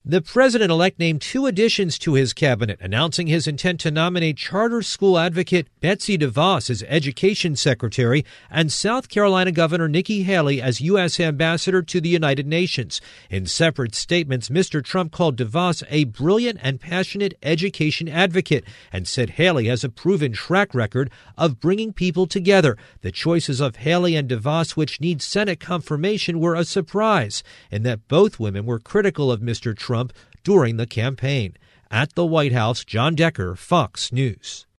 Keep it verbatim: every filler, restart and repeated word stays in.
The president-elect named two additions to his cabinet, announcing his intent to nominate charter school advocate Betsy DeVos as education secretary and South Carolina Governor Nikki Haley as U S ambassador to the United Nations. In separate statements, Mister Trump called DeVos a brilliant and passionate education advocate and said Haley has a proven track record of bringing people together. The choices of Haley and DeVos, which need Senate confirmation, were a surprise in that both women were critical of Mister Trump during the campaign. At the White House, John Decker, Fox News.